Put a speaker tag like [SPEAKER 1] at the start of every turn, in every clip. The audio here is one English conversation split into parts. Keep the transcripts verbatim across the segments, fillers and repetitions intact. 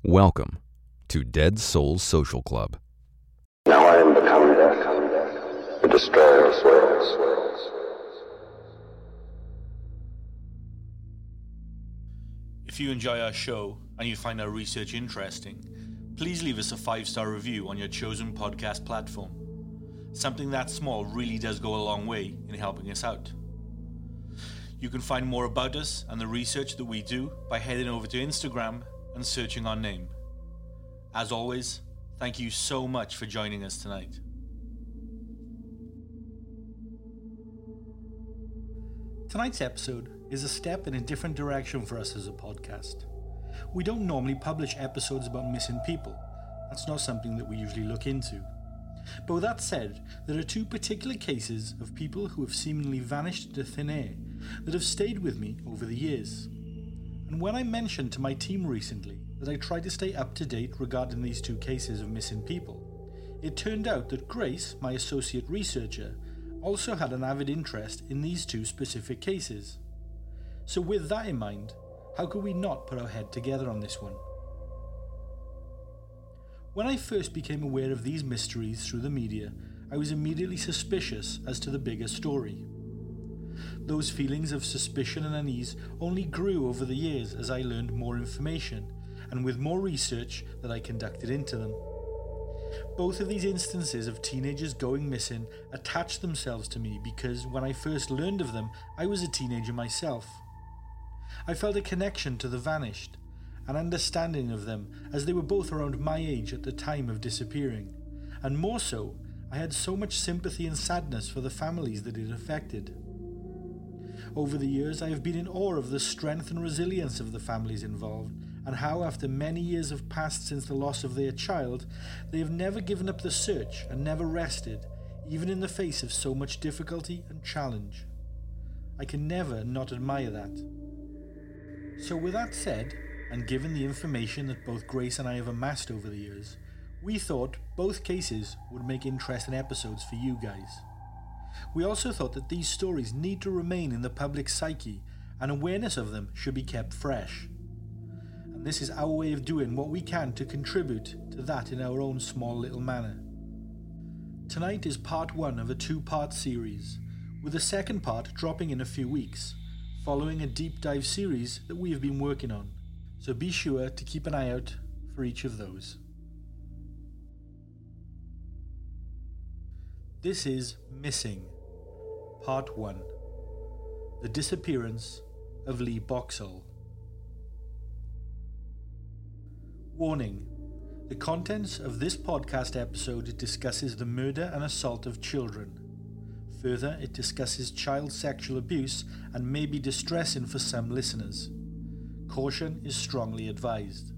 [SPEAKER 1] Welcome to Dead Souls Social Club.
[SPEAKER 2] Now I am become death, the destroyer of worlds.
[SPEAKER 3] If you enjoy our show and you find our research interesting, please leave us a five-star review on your chosen podcast platform. Something that small really does go a long way in helping us out. You can find more about us and the research that we do by heading over to Instagram and searching our name. As always, thank you so much for joining us tonight. Tonight's episode is a step in a different direction for us as a podcast. We don't normally publish episodes about missing people. That's not something that we usually look into. But with that said, there are two particular cases of people who have seemingly vanished into thin air that have stayed with me over the years. And when I mentioned to my team recently that I tried to stay up to date regarding these two cases of missing people, it turned out that Grace, my associate researcher, also had an avid interest in these two specific cases. So with that in mind, how could we not put our head together on this one? When I first became aware of these mysteries through the media, I was immediately suspicious as to the bigger story. Those feelings of suspicion and unease only grew over the years as I learned more information and with more research that I conducted into them. Both of these instances of teenagers going missing attached themselves to me because when I first learned of them, I was a teenager myself. I felt a connection to the vanished, an understanding of them as they were both around my age at the time of disappearing, and more so, I had so much sympathy and sadness for the families that it affected. Over the years, I have been in awe of the strength and resilience of the families involved, and how after many years have passed since the loss of their child, they have never given up the search and never rested, even in the face of so much difficulty and challenge. I can never not admire that. So with that said, and given the information that both Grace and I have amassed over the years, we thought both cases would make interesting episodes for you guys. We also thought that these stories need to remain in the public psyche and awareness of them should be kept fresh. And this is our way of doing what we can to contribute to that in our own small little manner. Tonight is part one of a two-part series, with the second part dropping in a few weeks, following a deep dive series that we have been working on. So be sure to keep an eye out for each of those. This is Missing, Part one, The Disappearance of Lee Boxall. Warning: the contents of this podcast episode discusses the murder and assault of children. Further, it discusses child sexual abuse and may be distressing for some listeners. Caution is strongly advised.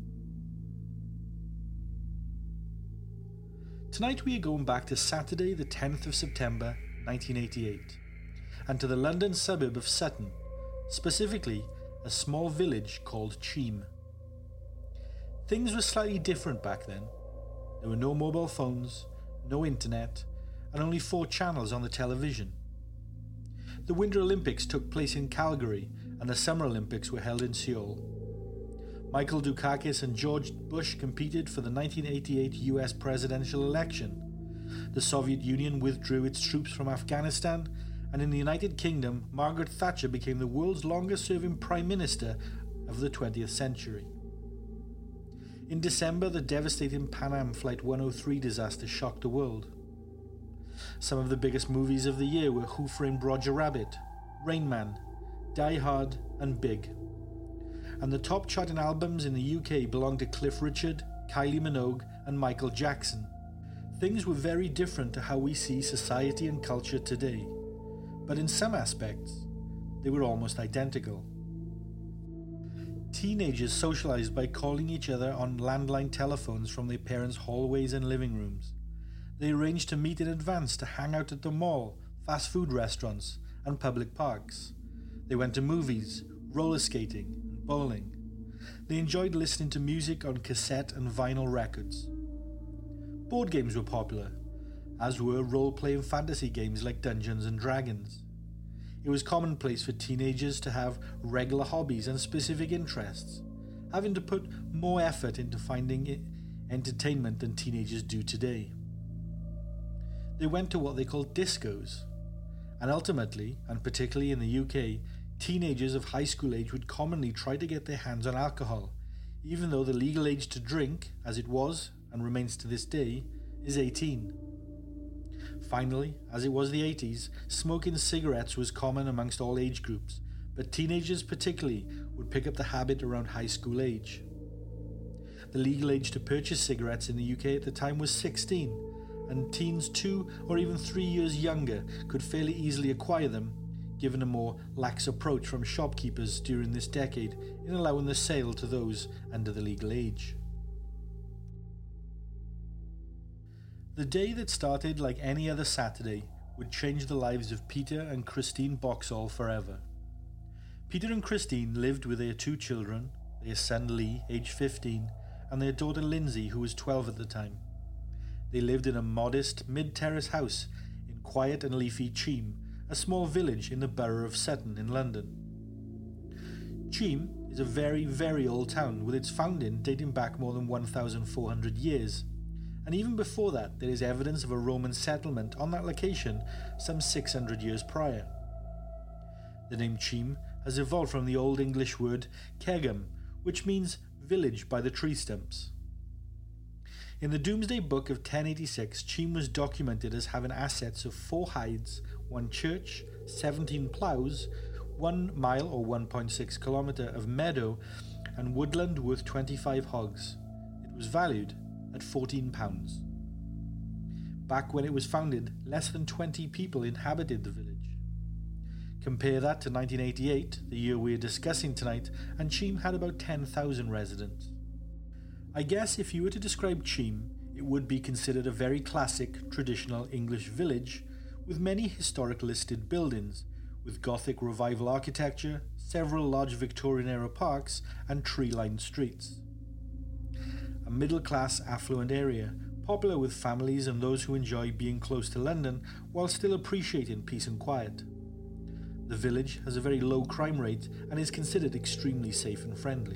[SPEAKER 3] Tonight we are going back to Saturday the tenth of September nineteen eighty-eight and to the London suburb of Sutton, specifically a small village called Cheam. Things were slightly different back then. There were no mobile phones, no internet, and only four channels on the television. The Winter Olympics took place in Calgary and the Summer Olympics were held in Seoul. Michael Dukakis and George Bush competed for the nineteen eighty-eight U S presidential election. The Soviet Union withdrew its troops from Afghanistan, and in the United Kingdom, Margaret Thatcher became the world's longest-serving Prime Minister of the twentieth century. In December, the devastating Pan Am Flight one oh three disaster shocked the world. Some of the biggest movies of the year were Who Framed Roger Rabbit, Rain Man, Die Hard, and Big. And the top charting albums in the U K belonged to Cliff Richard, Kylie Minogue, and Michael Jackson. Things were very different to how we see society and culture today, but in some aspects, they were almost identical. Teenagers socialized by calling each other on landline telephones from their parents' hallways and living rooms. They arranged to meet in advance to hang out at the mall, fast food restaurants, and public parks. They went to movies, roller skating, and bowling. They enjoyed listening to music on cassette and vinyl records. Board games were popular, as were role-playing fantasy games like Dungeons and Dragons. It was commonplace for teenagers to have regular hobbies and specific interests, having to put more effort into finding entertainment than teenagers do today. They went to what they called discos, and ultimately, and particularly in the U K, teenagers of high school age would commonly try to get their hands on alcohol, even though the legal age to drink, as it was and remains to this day, is eighteen. Finally, as it was the eighties, smoking cigarettes was common amongst all age groups, but teenagers particularly would pick up the habit around high school age. The legal age to purchase cigarettes in the U K at the time was sixteen, and teens two or even three years younger could fairly easily acquire them, given a more lax approach from shopkeepers during this decade in allowing the sale to those under the legal age. The day that started like any other Saturday would change the lives of Peter and Christine Boxall forever. Peter and Christine lived with their two children, their son Lee, aged fifteen, and their daughter Lindsay, who was twelve at the time. They lived in a modest mid-terrace house in quiet and leafy Cheam, a small village in the borough of Sutton in London. Cheam is a very, very old town, with its founding dating back more than one thousand four hundred years. And even before that, there is evidence of a Roman settlement on that location some six hundred years prior. The name Cheam has evolved from the Old English word Cegum, which means village by the tree stumps. In the Domesday Book of ten eighty-six, Cheam was documented as having assets of four hides, one church, seventeen ploughs, one mile or one point six kilometre of meadow, and woodland worth twenty-five hogs. It was valued at fourteen pounds. Back when it was founded, less than twenty people inhabited the village. Compare that to nineteen eighty-eight, the year we are discussing tonight, and Cheam had about ten thousand residents. I guess if you were to describe Cheam, it would be considered a very classic, traditional English village with many historic listed buildings, with Gothic Revival architecture, several large Victorian-era parks, and tree-lined streets. A middle-class, affluent area, popular with families and those who enjoy being close to London while still appreciating peace and quiet. The village has a very low crime rate and is considered extremely safe and friendly.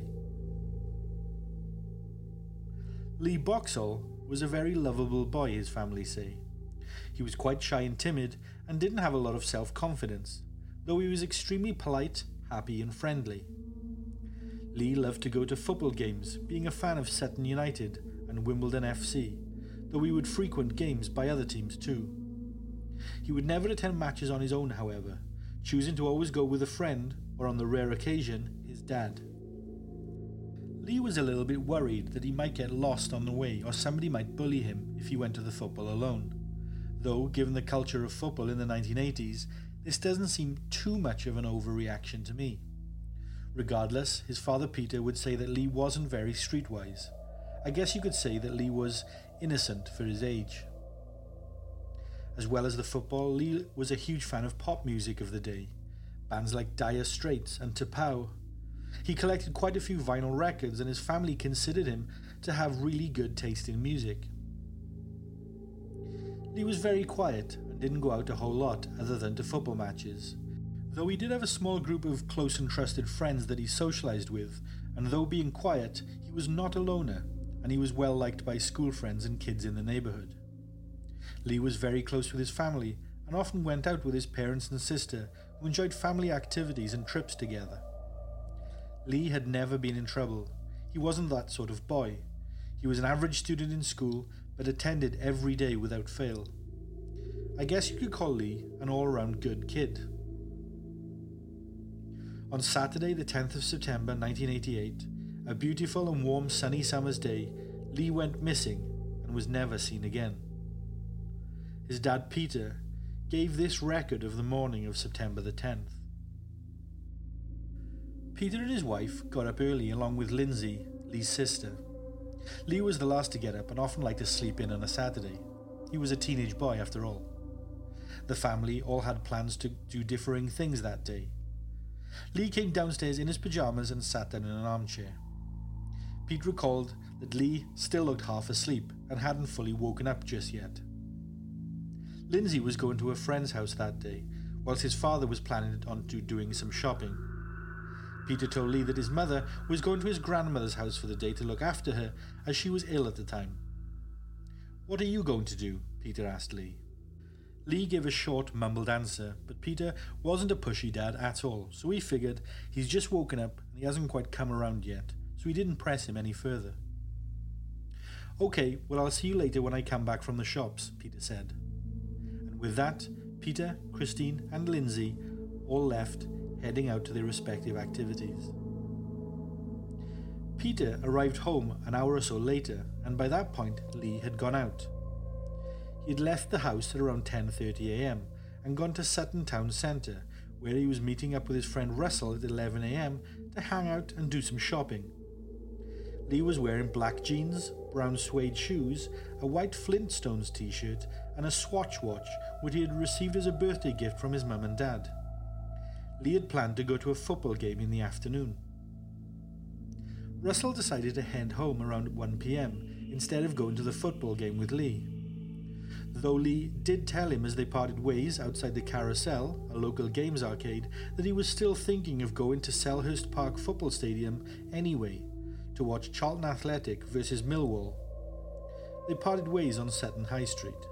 [SPEAKER 3] Lee Boxall was a very lovable boy, his family say. He was quite shy and timid and didn't have a lot of self-confidence, though he was extremely polite, happy and friendly. Lee loved to go to football games, being a fan of Sutton United and Wimbledon F C, though he would frequent games by other teams too. He would never attend matches on his own, however, choosing to always go with a friend, or on the rare occasion, his dad. Lee was a little bit worried that he might get lost on the way or somebody might bully him if he went to the football alone, though given the culture of football in the nineteen eighties, this doesn't seem too much of an overreaction to me. Regardless, his father Peter would say that Lee wasn't very streetwise. I guess you could say that Lee was innocent for his age. As well as the football, Lee was a huge fan of pop music of the day, bands like Dire Straits and T'Pau. He collected quite a few vinyl records and his family considered him to have really good taste in music. Lee was very quiet and didn't go out a whole lot other than to football matches, though he did have a small group of close and trusted friends that he socialized with, and though being quiet, he was not a loner, and he was well liked by school friends and kids in the neighborhood. Lee was very close with his family and often went out with his parents and sister, who enjoyed family activities and trips together. Lee had never been in trouble. He wasn't that sort of boy. He was an average student in school, but attended every day without fail. I guess you could call Lee an all-around good kid. On Saturday, the tenth of September nineteen eighty-eight, a beautiful and warm sunny summer's day, Lee went missing and was never seen again. His dad Peter gave this record of the morning of September the tenth. Peter and his wife got up early along with Lindsay, Lee's sister. Lee was the last to get up and often liked to sleep in on a Saturday. He was a teenage boy after all. The family all had plans to do differing things that day. Lee came downstairs in his pyjamas and sat down in an armchair. Pete recalled that Lee still looked half asleep and hadn't fully woken up just yet. Lindsay was going to a friend's house that day, whilst his father was planning on to doing some shopping. Peter told Lee that his mother was going to his grandmother's house for the day to look after her, as she was ill at the time. "What are you going to do?" Peter asked Lee. Lee gave a short, mumbled answer, but Peter wasn't a pushy dad at all, so he figured he's just woken up and he hasn't quite come around yet, so he didn't press him any further. "Okay, well I'll see you later when I come back from the shops," Peter said. And with that, Peter, Christine and Lindsay all left, heading out to their respective activities. Peter arrived home an hour or so later, and by that point Lee had gone out. He had left the house at around ten thirty a m and gone to Sutton Town Centre, where he was meeting up with his friend Russell at eleven a m to hang out and do some shopping. Lee was wearing black jeans, brown suede shoes, a white Flintstones t-shirt and a Swatch watch which he had received as a birthday gift from his mum and dad. Lee had planned to go to a football game in the afternoon. Russell decided to head home around one p m instead of going to the football game with Lee. Though Lee did tell him as they parted ways outside the Carousel, a local games arcade, that he was still thinking of going to Selhurst Park Football Stadium anyway, to watch Charlton Athletic versus Millwall. They parted ways on Sutton High Street.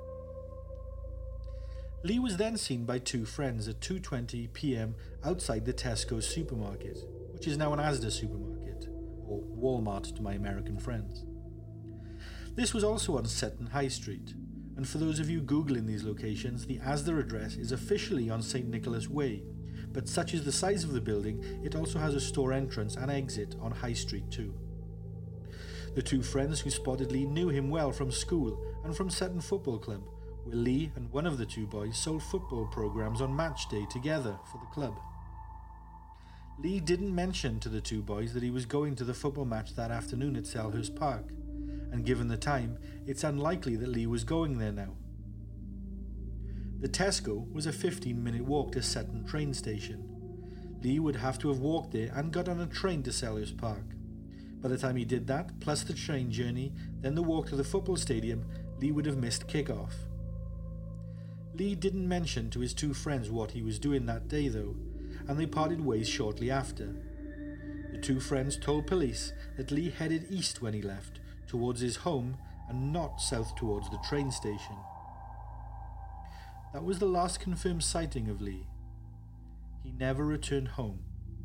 [SPEAKER 3] Lee was then seen by two friends at two twenty p m outside the Tesco supermarket, which is now an Asda supermarket, or Walmart to my American friends. This was also on Sutton High Street, and for those of you Googling these locations, the Asda address is officially on Saint Nicholas Way, but such is the size of the building, it also has a store entrance and exit on High Street too. The two friends who spotted Lee knew him well from school and from Sutton Football Club, where Lee and one of the two boys sold football programs on match day together for the club. Lee didn't mention to the two boys that he was going to the football match that afternoon at Selhurst Park, and given the time, it's unlikely that Lee was going there now. The Tesco was a fifteen minute walk to Sutton train station. Lee would have to have walked there and got on a train to Selhurst Park. By the time he did that, plus the train journey, then the walk to the football stadium, Lee would have missed kick-off. Lee didn't mention to his two friends what he was doing that day though, and they parted ways shortly after. The two friends told police that Lee headed east when he left, towards his home and not south towards the train station. That was the last confirmed sighting of Lee. He never returned home.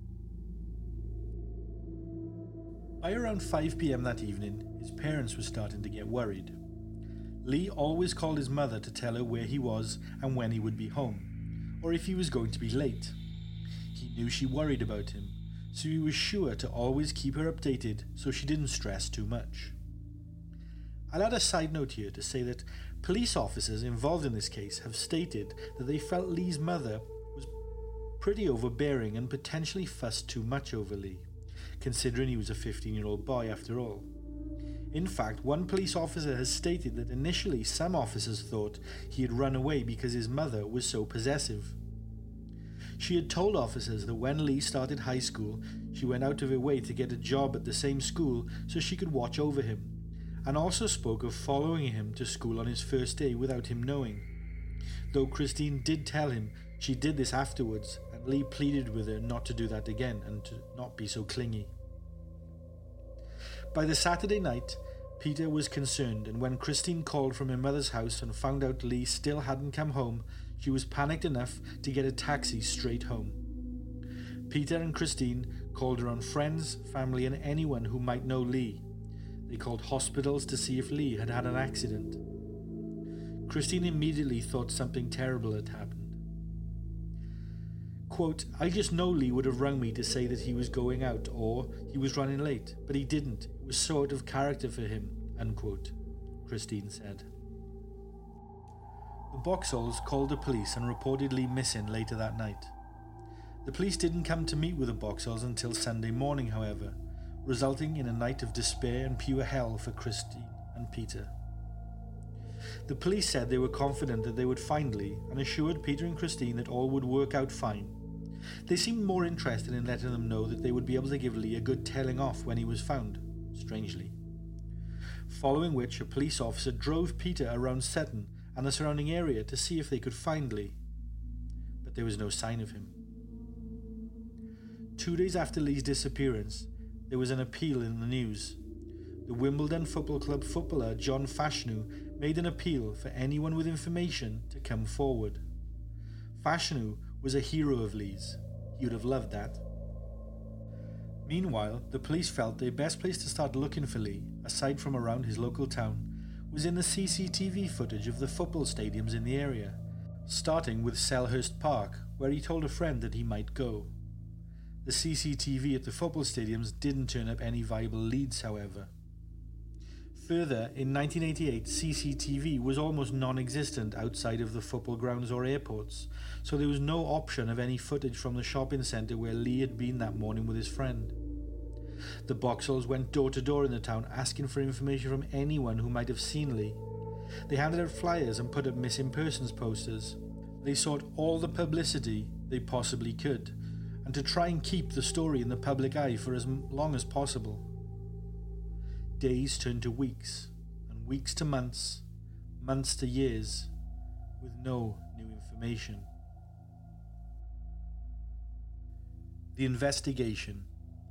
[SPEAKER 3] By around five p m that evening, his parents were starting to get worried. Lee always called his mother to tell her where he was and when he would be home, or if he was going to be late. He knew she worried about him, so he was sure to always keep her updated so she didn't stress too much. I'll add a side note here to say that police officers involved in this case have stated that they felt Lee's mother was pretty overbearing and potentially fussed too much over Lee, considering he was a fifteen-year-old boy after all. In fact, one police officer has stated that initially some officers thought he had run away because his mother was so possessive. She had told officers that when Lee started high school, she went out of her way to get a job at the same school so she could watch over him, and also spoke of following him to school on his first day without him knowing. Though Christine did tell him she did this afterwards, and Lee pleaded with her not to do that again and to not be so clingy. By the Saturday night, Peter was concerned, and when Christine called from her mother's house and found out Lee still hadn't come home, she was panicked enough to get a taxi straight home. Peter and Christine called around friends, family and anyone who might know Lee. They called hospitals to see if Lee had had an accident. Christine immediately thought something terrible had happened. Quote, "I just know Lee would have rung me to say that he was going out or he was running late, but he didn't. It was so out of character for him," unquote, Christine said. The Boxalls called the police and reported Lee missing later that night. The police didn't come to meet with the Boxalls until Sunday morning, however, resulting in a night of despair and pure hell for Christine and Peter. The police said they were confident that they would find Lee and assured Peter and Christine that all would work out fine. They seemed more interested in letting them know that they would be able to give Lee a good telling off when he was found, strangely. Following which, a police officer drove Peter around Sutton and the surrounding area to see if they could find Lee, but there was no sign of him. Two days after Lee's disappearance, there was an appeal in the news. The Wimbledon Football Club footballer John Fashanu made an appeal for anyone with information to come forward. Fashanu was a hero of Lee's. He would have loved that. Meanwhile, the police felt their best place to start looking for Lee, aside from around his local town, was in the C C T V footage of the football stadiums in the area, starting with Selhurst Park, where he told a friend that he might go. The C C T V at the football stadiums didn't turn up any viable leads, however. Further, in nineteen eighty-eight, C C T V was almost non-existent outside of the football grounds or airports, so there was no option of any footage from the shopping centre where Lee had been that morning with his friend. The Boxalls went door to door in the town asking for information from anyone who might have seen Lee. They handed out flyers and put up missing persons posters. They sought all the publicity they possibly could, and to try and keep the story in the public eye for as long as possible. Days turned to weeks, and weeks to months, months to years, with no new information. The investigation.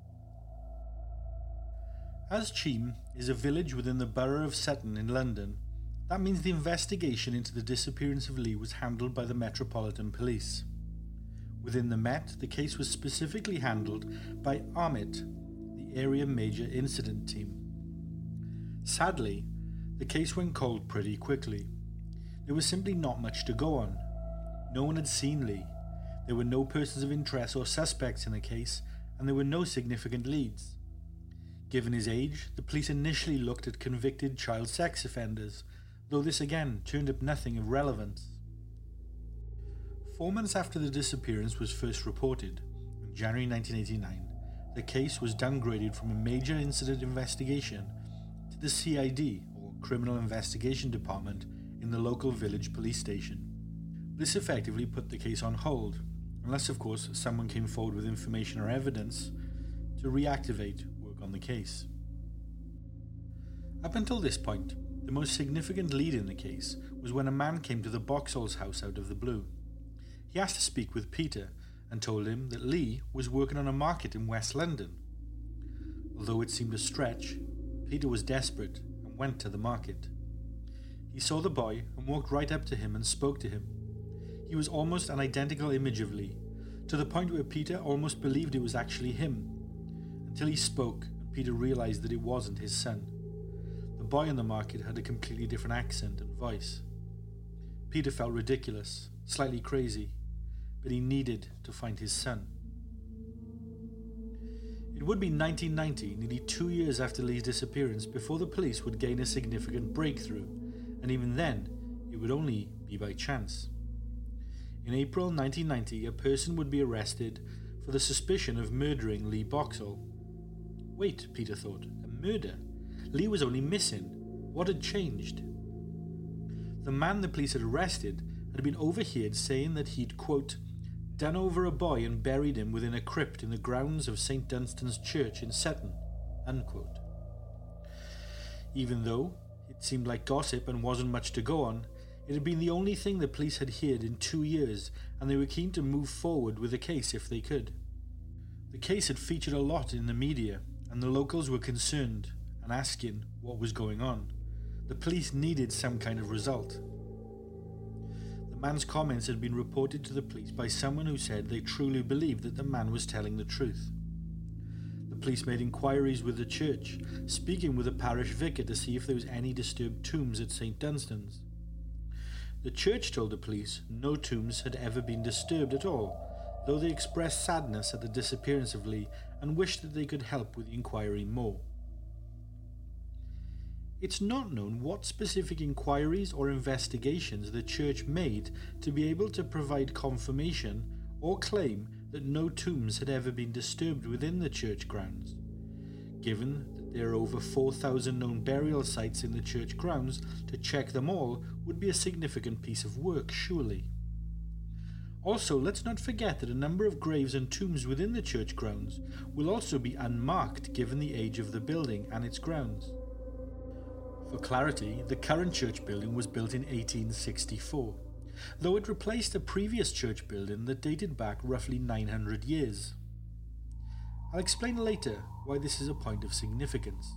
[SPEAKER 3] As Cheam is a village within the borough of Sutton in London, that means the investigation into the disappearance of Lee was handled by the Metropolitan Police. Within the Met, the case was specifically handled by ARMIT, the Area Major Incident Team. Sadly, the case went cold pretty quickly. There was simply not much to go on. No one had seen Lee. There were no persons of interest or suspects in the case, and there were no significant leads. Given his age, the police initially looked at convicted child sex offenders, though this again turned up nothing of relevance. Four months after the disappearance was first reported, in January nineteen eighty-nine, the case was downgraded from a major incident investigation to the C I D, or Criminal Investigation Department, in the local village police station. This effectively put the case on hold, unless of course someone came forward with information or evidence to reactivate work on the case. Up until this point, the most significant lead in the case was when a man came to the Boxall's house out of the blue. He asked to speak with Peter and told him that Lee was working on a market in West London. Although it seemed a stretch, Peter was desperate and went to the market. He saw the boy and walked right up to him and spoke to him. He was almost an identical image of Lee, to the point where Peter almost believed it was actually him, until he spoke and Peter realized that it wasn't his son. The boy in the market had a completely different accent and voice. Peter felt ridiculous, slightly crazy, but he needed to find his son. It would be nineteen ninety, nearly two years after Lee's disappearance, before the police would gain a significant breakthrough, and even then, it would only be by chance. In April nineteen ninety, a person would be arrested for the suspicion of murdering Lee Boxall. Wait, Peter thought, a murder? Lee was only missing. What had changed? The man the police had arrested had been overheard saying that he'd, quote, done over a boy and buried him within a crypt in the grounds of Saint Dunstan's Church in Sutton, unquote. Even though it seemed like gossip and wasn't much to go on, it had been the only thing the police had heard in two years, and they were keen to move forward with the case if they could. The case had featured a lot in the media, and the locals were concerned and asking what was going on. The police needed some kind of result. The man's comments had been reported to the police by someone who said they truly believed that the man was telling the truth. The police made inquiries with the church, speaking with the parish vicar to see if there was any disturbed tombs at Saint Dunstan's. The church told the police no tombs had ever been disturbed at all, though they expressed sadness at the disappearance of Lee and wished that they could help with the inquiry more. It's not known what specific inquiries or investigations the church made to be able to provide confirmation or claim that no tombs had ever been disturbed within the church grounds. Given that there are over four thousand known burial sites in the church grounds, to check them all would be a significant piece of work, surely. Also, let's not forget that a number of graves and tombs within the church grounds will also be unmarked given the age of the building and its grounds. For clarity, the current church building was built in eighteen sixty-four, though it replaced a previous church building that dated back roughly nine hundred years. I'll explain later why this is a point of significance.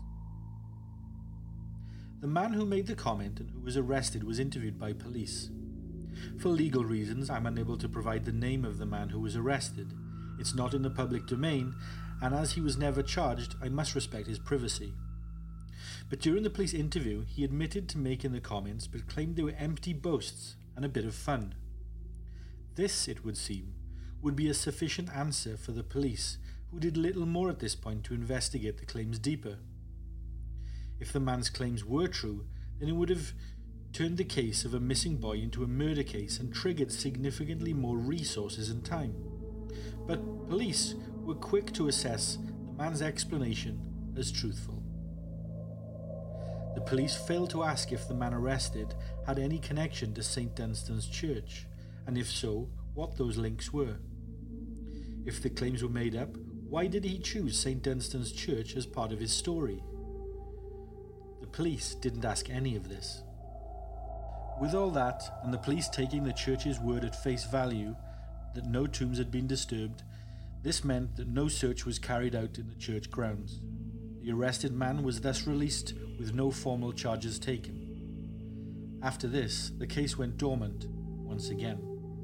[SPEAKER 3] The man who made the comment and who was arrested was interviewed by police. For legal reasons, I'm unable to provide the name of the man who was arrested. It's not in the public domain, and as he was never charged, I must respect his privacy. But during the police interview, he admitted to making the comments, but claimed they were empty boasts and a bit of fun. This, it would seem, would be a sufficient answer for the police, who did little more at this point to investigate the claims deeper. If the man's claims were true, then it would have turned the case of a missing boy into a murder case and triggered significantly more resources and time. But police were quick to assess the man's explanation as truthful. The police failed to ask if the man arrested had any connection to Saint Dunstan's church, and if so, what those links were. If the claims were made up, why did he choose Saint Dunstan's church as part of his story? The police didn't ask any of this. With all that, and the police taking the church's word at face value that no tombs had been disturbed, this meant that no search was carried out in the church grounds. The arrested man was thus released with no formal charges taken. After this, the case went dormant once again.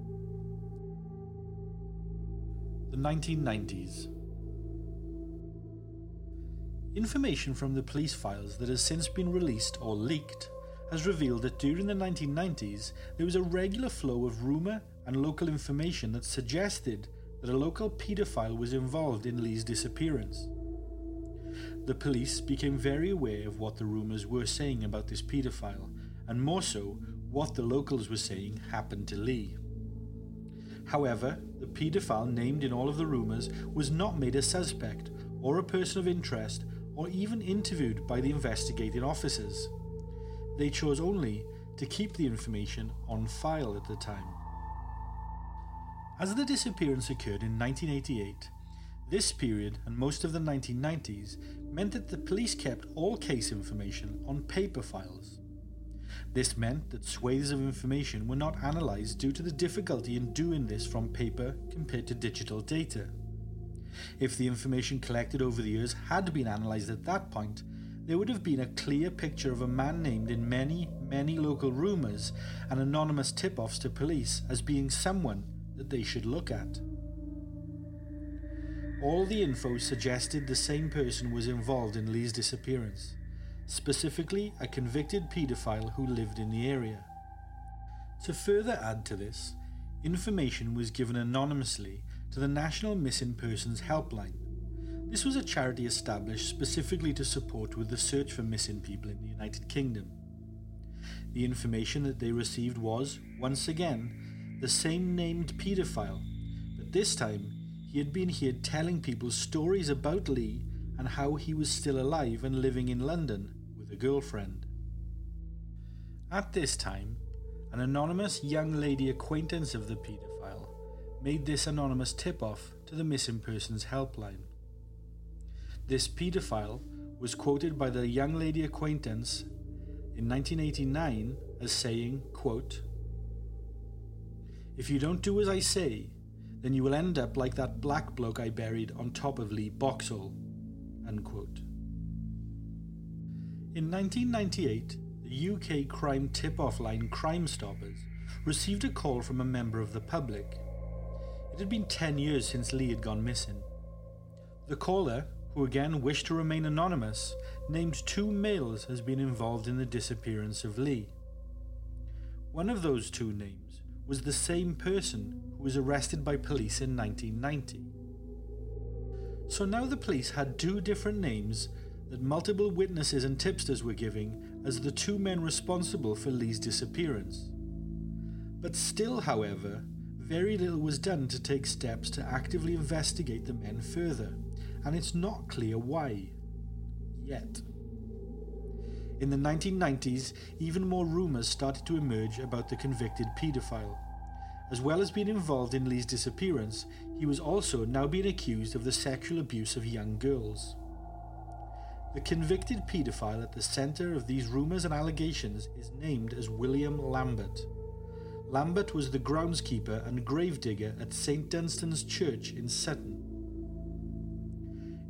[SPEAKER 3] The nineteen nineties. Information from the police files that has since been released or leaked has revealed that during the nineteen nineties there was a regular flow of rumour and local information that suggested that a local paedophile was involved in Lee's disappearance. The police became very aware of what the rumours were saying about this paedophile, and more so, what the locals were saying happened to Lee. However, the paedophile named in all of the rumours was not made a suspect, or a person of interest, or even interviewed by the investigating officers. They chose only to keep the information on file at the time. As the disappearance occurred in nineteen eighty-eight, this period and most of the nineteen nineties meant that the police kept all case information on paper files. This meant that swathes of information were not analysed due to the difficulty in doing this from paper compared to digital data. If the information collected over the years had been analysed at that point, there would have been a clear picture of a man named in many, many local rumours and anonymous tip-offs to police as being someone that they should look at. All the info suggested the same person was involved in Lee's disappearance, specifically a convicted paedophile who lived in the area. To further add to this, information was given anonymously to the National Missing Persons Helpline. This was a charity established specifically to support with the search for missing people in the United Kingdom. The information that they received was, once again, the same named paedophile, but this time he had been heard telling people stories about Lee and how he was still alive and living in London with a girlfriend. At this time, an anonymous young lady acquaintance of the paedophile made this anonymous tip-off to the Missing Persons Helpline. This paedophile was quoted by the young lady acquaintance in nineteen eighty-nine as saying, quote, "If you don't do as I say, then you will end up like that black bloke I buried on top of Lee Boxall." Unquote. In nineteen ninety-eight, the U K crime tip-off line Crime Stoppers received a call from a member of the public. It had been ten years since Lee had gone missing. The caller, who again wished to remain anonymous, named two males as being involved in the disappearance of Lee. One of those two names was the same person who was arrested by police in nineteen ninety. So now the police had two different names that multiple witnesses and tipsters were giving as the two men responsible for Lee's disappearance. But still, however, very little was done to take steps to actively investigate the men further, and it's not clear why. Yet. In the nineteen nineties, even more rumours started to emerge about the convicted paedophile. As well as being involved in Lee's disappearance, he was also now being accused of the sexual abuse of young girls. The convicted paedophile at the centre of these rumours and allegations is named as William Lambert. Lambert was the groundskeeper and gravedigger at Saint Dunstan's Church in Sutton.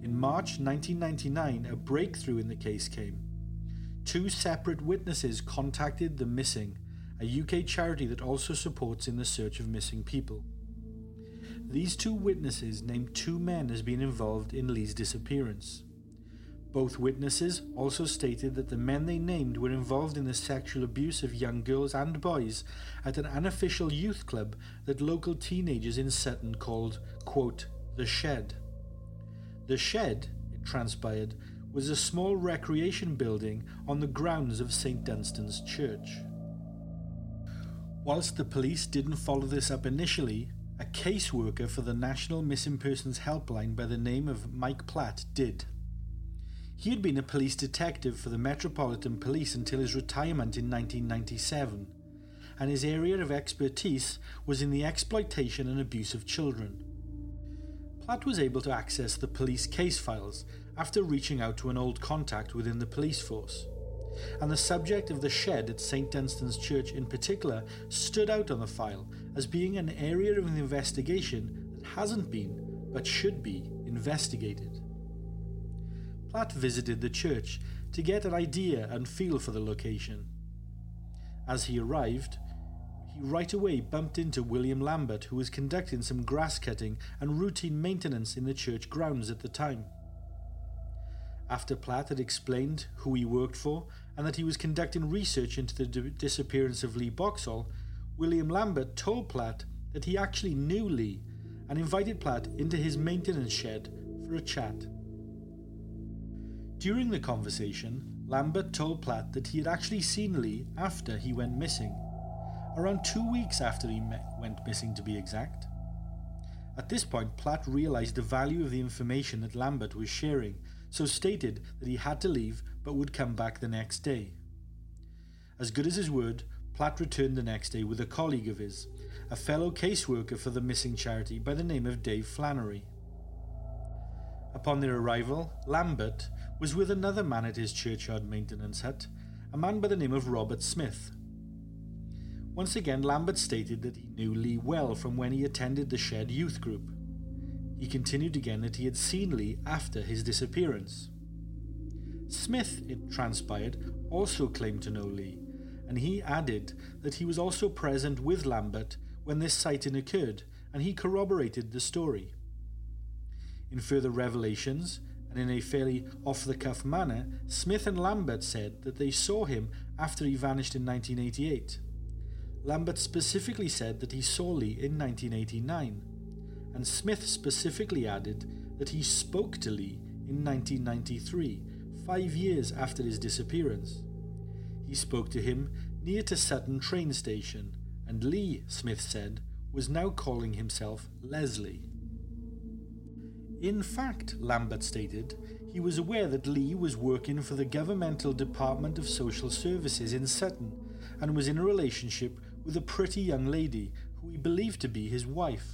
[SPEAKER 3] In March nineteen ninety-nine, a breakthrough in the case came. Two separate witnesses contacted The Missing, a U K charity that also supports in the search of missing people. These two witnesses named two men as being involved in Lee's disappearance. Both witnesses also stated that the men they named were involved in the sexual abuse of young girls and boys at an unofficial youth club that local teenagers in Sutton called, quote, The Shed. The Shed, it transpired, was a small recreation building on the grounds of Saint Dunstan's Church. Whilst the police didn't follow this up initially, a caseworker for the National Missing Persons Helpline by the name of Mike Platt did. He had been a police detective for the Metropolitan Police until his retirement in nineteen ninety-seven, and his area of expertise was in the exploitation and abuse of children. Platt was able to access the police case files after reaching out to an old contact within the police force, and the subject of the shed at Saint Dunstan's Church in particular stood out on the file as being an area of an investigation that hasn't been, but should be, investigated. Platt visited the church to get an idea and feel for the location. As he arrived, he right away bumped into William Lambert, who was conducting some grass cutting and routine maintenance in the church grounds at the time. After Platt had explained who he worked for and that he was conducting research into the d- disappearance of Lee Boxall, William Lambert told Platt that he actually knew Lee and invited Platt into his maintenance shed for a chat. During the conversation, Lambert told Platt that he had actually seen Lee after he went missing, around two weeks after he met, went missing to be exact. At this point, Platt realised the value of the information that Lambert was sharing, so stated that he had to leave but would come back the next day. As good as his word, Platt returned the next day with a colleague of his, a fellow caseworker for the missing charity by the name of Dave Flannery. Upon their arrival, Lambert was with another man at his churchyard maintenance hut, a man by the name of Robert Smith. Once again, Lambert stated that he knew Lee well from when he attended the Shed youth group. He continued again that he had seen Lee after his disappearance. Smith, it transpired, also claimed to know Lee, and he added that he was also present with Lambert when this sighting occurred, and he corroborated the story. In further revelations, and in a fairly off-the-cuff manner, Smith and Lambert said that they saw him after he vanished in nineteen eighty-eight. Lambert specifically said that he saw Lee in nineteen eighty-nine, and Smith specifically added that he spoke to Lee in nineteen ninety-three, five years after his disappearance. He spoke to him near to Sutton train station, and Lee, Smith said, was now calling himself Leslie. In fact, Lambert stated, he was aware that Lee was working for the Governmental Department of Social Services in Sutton and was in a relationship with a pretty young lady who he believed to be his wife.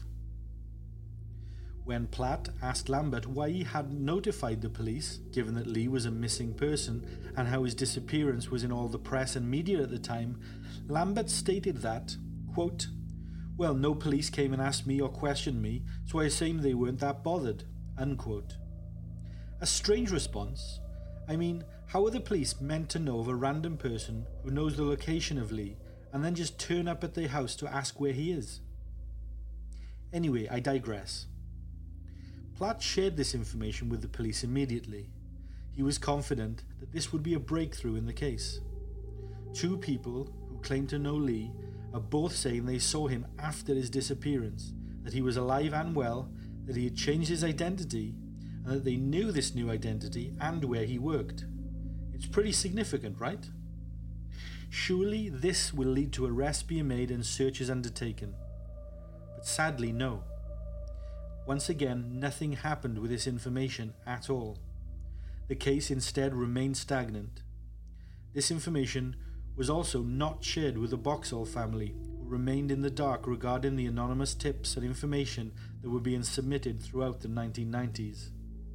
[SPEAKER 3] When Platt asked Lambert why he hadn't notified the police, given that Lee was a missing person and how his disappearance was in all the press and media at the time, Lambert stated that, quote, "Well, no police came and asked me or questioned me, so I assumed they weren't that bothered," unquote. A strange response. I mean, how are the police meant to know of a random person who knows the location of Lee and then just turn up at their house to ask where he is? Anyway, I digress. Platt shared this information with the police immediately. He was confident that this would be a breakthrough in the case. Two people who claim to know Lee are both saying they saw him after his disappearance, that he was alive and well, that he had changed his identity, and that they knew this new identity and where he worked. It's pretty significant, right? Surely this will lead to arrests being made and searches undertaken. But sadly, no. Once again, nothing happened with this information at all. The case instead remained stagnant. This information was also not shared with the Boxall family, who remained in the dark regarding the anonymous tips and information that were being submitted throughout the nineteen nineties.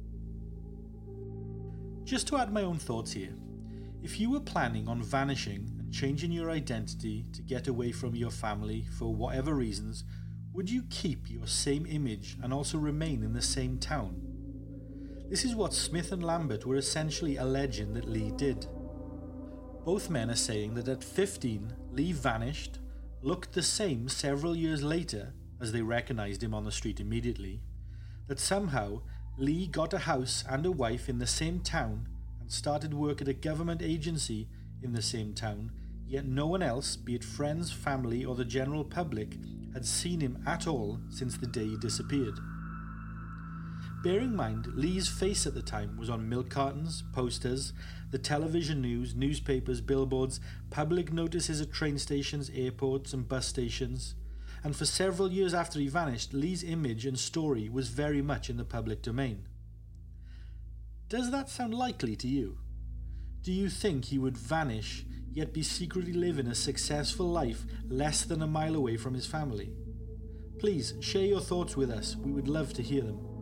[SPEAKER 3] Just to add my own thoughts here, if you were planning on vanishing and changing your identity to get away from your family for whatever reasons, would you keep your same image and also remain in the same town? This is what Smith and Lambert were essentially alleging that Lee did. Both men are saying that at fifteen, Lee vanished, looked the same several years later, as they recognised him on the street immediately, that somehow Lee got a house and a wife in the same town and started work at a government agency in the same town, yet no one else, be it friends, family or the general public, had seen him at all since the day he disappeared. Bear in mind, Lee's face at the time was on milk cartons, posters, the television news, newspapers, billboards, public notices at train stations, airports and bus stations, and for several years after he vanished, Lee's image and story was very much in the public domain. Does that sound likely to you? Do you think he would vanish, yet be secretly living a successful life less than a mile away from his family? Please share your thoughts with us, we would love to hear them.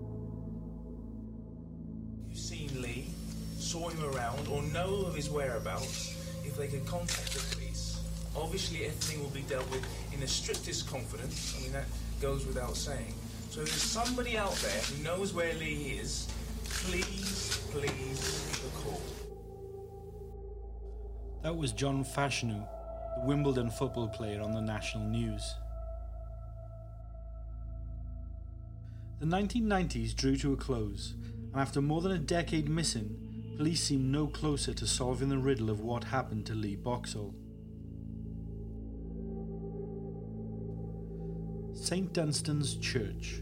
[SPEAKER 4] You've seen Lee, saw him around, or know of his whereabouts, if they can contact the police. Obviously everything will be dealt with in the strictest confidence, I mean that goes without saying. So if there's somebody out there who knows where Lee is, please, please give a call.
[SPEAKER 3] That was John Fashanu, the Wimbledon football player, on the national news. The nineteen nineties drew to a close, and after more than a decade missing, police seemed no closer to solving the riddle of what happened to Lee Boxall. Saint Dunstan's Church.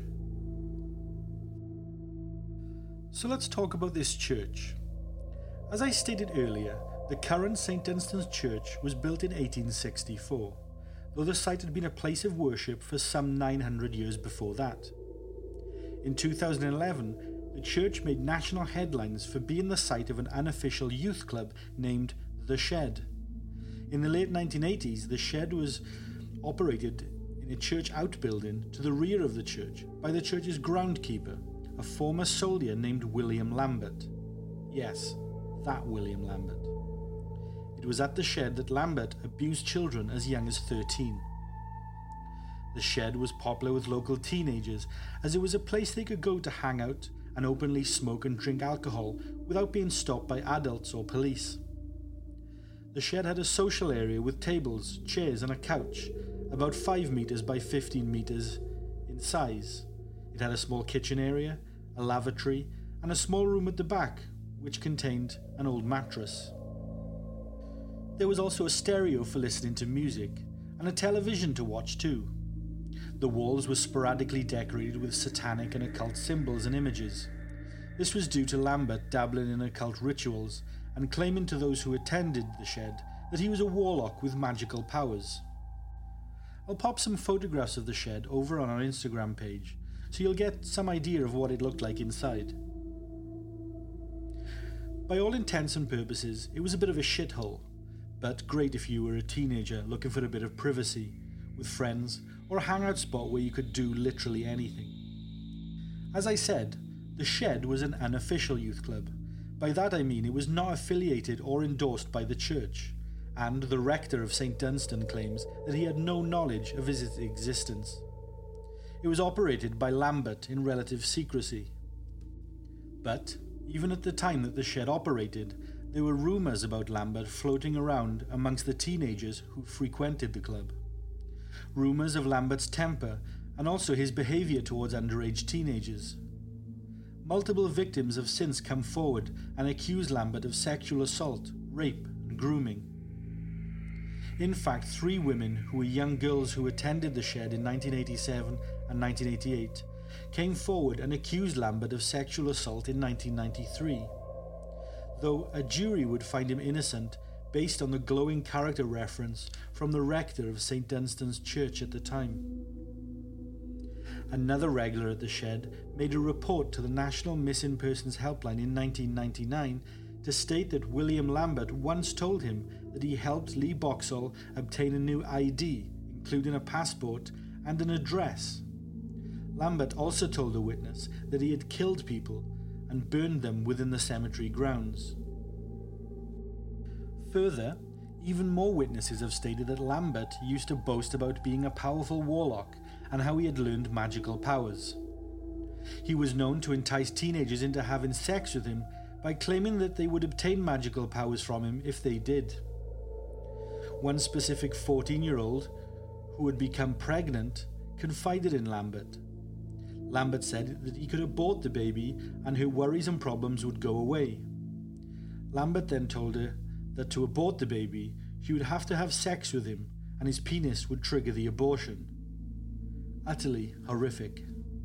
[SPEAKER 3] So let's talk about this church. As I stated earlier, the current Saint Dunstan's Church was built in eighteen sixty-four, though the site had been a place of worship for some nine hundred years before that. In two thousand eleven, the church made national headlines for being the site of an unofficial youth club named The Shed. In the late nineteen eighties, The Shed was operated in a church outbuilding to the rear of the church by the church's groundkeeper, a former soldier named William Lambert. Yes, that William Lambert. It was at The Shed that Lambert abused children as young as thirteen. The Shed was popular with local teenagers as it was a place they could go to hang out and openly smoke and drink alcohol without being stopped by adults or police. The Shed had a social area with tables, chairs and a couch, about five metres by fifteen metres in size. It had a small kitchen area, a lavatory and a small room at the back which contained an old mattress. There was also a stereo for listening to music and a television to watch too. The walls were sporadically decorated with satanic and occult symbols and images. This was due to Lambert dabbling in occult rituals and claiming to those who attended The Shed that he was a warlock with magical powers. I'll pop some photographs of The Shed over on our Instagram page so you'll get some idea of what it looked like inside. By all intents and purposes, it was a bit of a shithole, but great if you were a teenager looking for a bit of privacy, with friends, or a hangout spot where you could do literally anything. As I said, The Shed was an unofficial youth club. By that I mean it was not affiliated or endorsed by the church, and the rector of Saint Dunstan claims that he had no knowledge of its existence. It was operated by Lambert in relative secrecy. But, even at the time that The Shed operated, there were rumours about Lambert floating around amongst the teenagers who frequented the club. Rumours of Lambert's temper and also his behaviour towards underage teenagers. Multiple victims have since come forward and accused Lambert of sexual assault, rape and grooming. In fact, three women who were young girls who attended The Shed in nineteen eighty-seven and nineteen eighty-eight came forward and accused Lambert of sexual assault in nineteen ninety-three, though a jury would find him innocent based on the glowing character reference from the rector of Saint Dunstan's Church at the time. Another regular at The Shed made a report to the National Missing Persons Helpline in nineteen ninety-nine to state that William Lambert once told him that he helped Lee Boxall obtain a new I D, including a passport and an address. Lambert also told the witness that he had killed people and burned them within the cemetery grounds. Further, even more witnesses have stated that Lambert used to boast about being a powerful warlock and how he had learned magical powers. He was known to entice teenagers into having sex with him by claiming that they would obtain magical powers from him if they did. One specific fourteen-year-old, who had become pregnant, confided in Lambert. Lambert said that he could abort the baby and her worries and problems would go away. Lambert then told her that to abort the baby, she would have to have sex with him and his penis would trigger the abortion. Utterly horrific.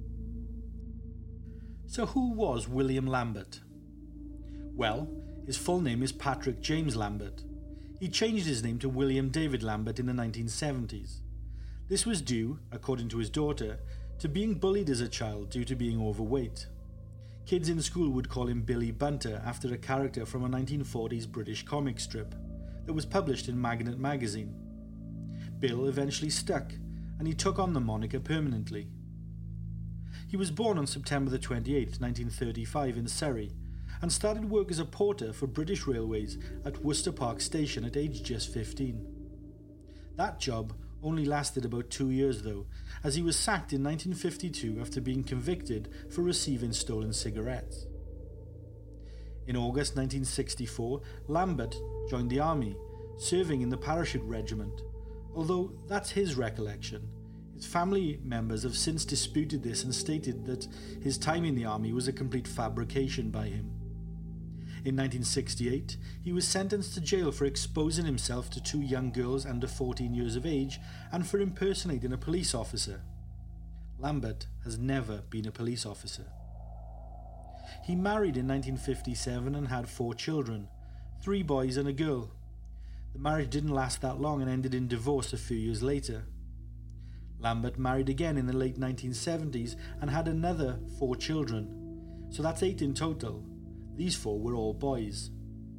[SPEAKER 3] So who was William Lambert? Well, his full name is Patrick James Lambert. He changed his name to William David Lambert in the nineteen seventies. This was due, according to his daughter, to being bullied as a child due to being overweight. Kids in school would call him Billy Bunter after a character from a nineteen forties British comic strip that was published in Magnet magazine. Bill eventually stuck, and he took on the moniker permanently. He was born on September the twenty-eighth, nineteen thirty-five in Surrey, and started work as a porter for British Railways at Worcester Park Station at age just fifteen. That job only lasted about two years though, as he was sacked in nineteen fifty-two after being convicted for receiving stolen cigarettes. In August nineteen sixty-four, Lambert joined the army, serving in the Parachute Regiment, although that's his recollection. His family members have since disputed this and stated that his time in the army was a complete fabrication by him. In nineteen sixty-eight, he was sentenced to jail for exposing himself to two young girls under fourteen years of age and for impersonating a police officer. Lambert has never been a police officer. He married in nineteen fifty-seven and had four children, three boys and a girl. The marriage didn't last that long and ended in divorce a few years later. Lambert married again in the late nineteen seventies and had another four children, so that's eight in total. These four were all boys.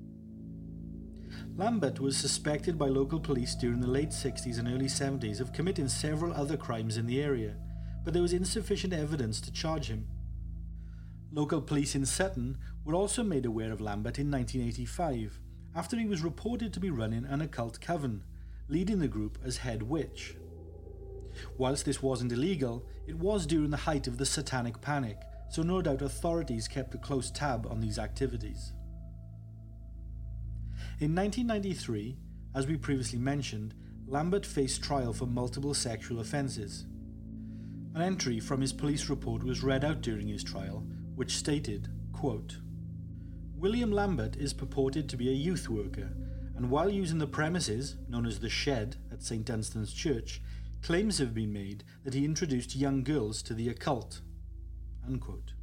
[SPEAKER 3] Lambert was suspected by local police during the late sixties and early seventies of committing several other crimes in the area, but there was insufficient evidence to charge him. Local police in Sutton were also made aware of Lambert in nineteen eighty-five, after he was reported to be running an occult coven, leading the group as head witch. Whilst this wasn't illegal, it was during the height of the Satanic Panic, so no doubt authorities kept a close tab on these activities. In nineteen ninety-three, as we previously mentioned, Lambert faced trial for multiple sexual offences. An entry from his police report was read out during his trial, which stated, quote, "William Lambert is purported to be a youth worker, and while using the premises, known as the Shed at Saint Dunstan's Church, claims have been made that he introduced young girls to the occult." Unquote.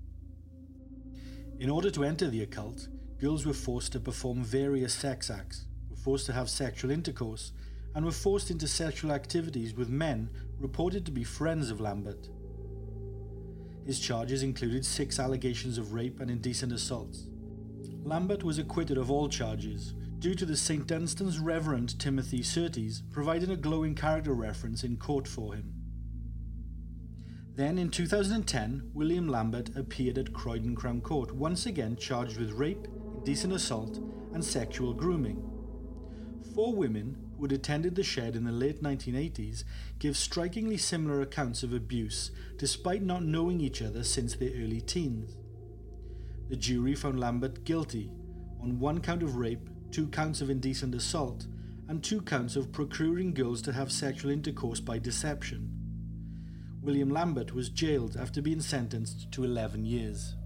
[SPEAKER 3] In order to enter the occult, girls were forced to perform various sex acts, were forced to have sexual intercourse, and were forced into sexual activities with men reported to be friends of Lambert. His charges included six allegations of rape and indecent assaults. Lambert was acquitted of all charges, due to the Saint Dunstan's Reverend Timothy Surtees providing a glowing character reference in court for him. Then in two thousand ten, William Lambert appeared at Croydon Crown Court, once again charged with rape, indecent assault and sexual grooming. Four women who had attended the Shed in the late nineteen eighties give strikingly similar accounts of abuse despite not knowing each other since their early teens. The jury found Lambert guilty on one count of rape, two counts of indecent assault, and two counts of procuring girls to have sexual intercourse by deception. William Lambert was jailed after being sentenced to eleven years.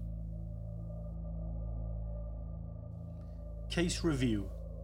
[SPEAKER 3] Case review.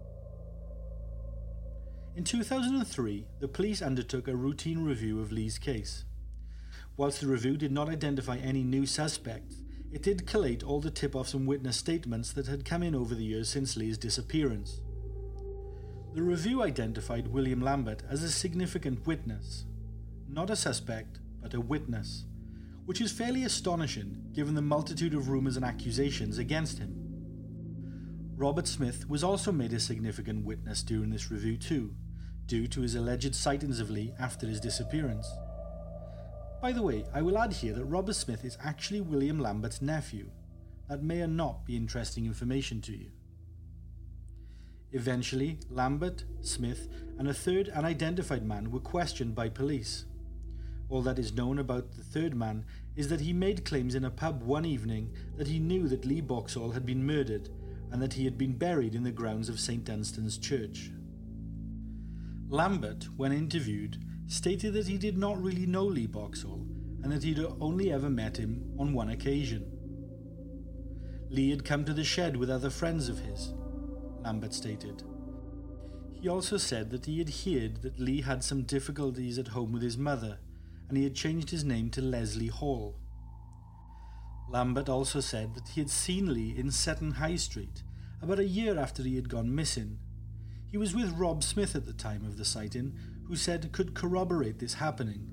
[SPEAKER 3] In two thousand three, the police undertook a routine review of Lee's case. Whilst the review did not identify any new suspects, it did collate all the tip-offs and witness statements that had come in over the years since Lee's disappearance. The review identified William Lambert as a significant witness, not a suspect, but a witness, which is fairly astonishing given the multitude of rumours and accusations against him. Robert Smith was also made a significant witness during this review too, due to his alleged sightings of Lee after his disappearance. By the way, I will add here that Robert Smith is actually William Lambert's nephew. That may or not be interesting information to you. Eventually, Lambert, Smith, and a third unidentified man were questioned by police. All that is known about the third man is that he made claims in a pub one evening that he knew that Lee Boxall had been murdered and that he had been buried in the grounds of Saint Dunstan's Church. Lambert, when interviewed, stated that he did not really know Lee Boxall and that he'd only ever met him on one occasion. Lee had come to the shed with other friends of his, Lambert stated. He also said that he had heard that Lee had some difficulties at home with his mother, and he had changed his name to Leslie Hall. Lambert also said that he had seen Lee in Sutton High Street about a year after he had gone missing. He was with Rob Smith at the time of the sighting, who said could corroborate this happening.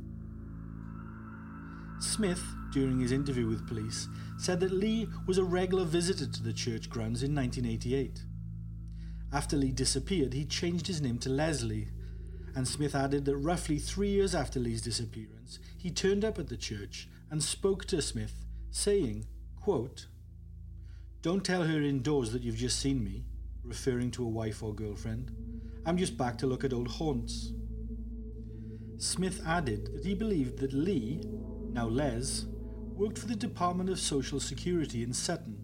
[SPEAKER 3] Smith, during his interview with police, said that Lee was a regular visitor to the church grounds in nineteen eighty-eight. After Lee disappeared, he changed his name to Leslie, and Smith added that roughly three years after Lee's disappearance, he turned up at the church and spoke to Smith, saying, quote, "Don't tell her indoors that you've just seen me," referring to a wife or girlfriend. "I'm just back to look at old haunts." Smith added that he believed that Lee, now Les, worked for the Department of Social Security in Sutton.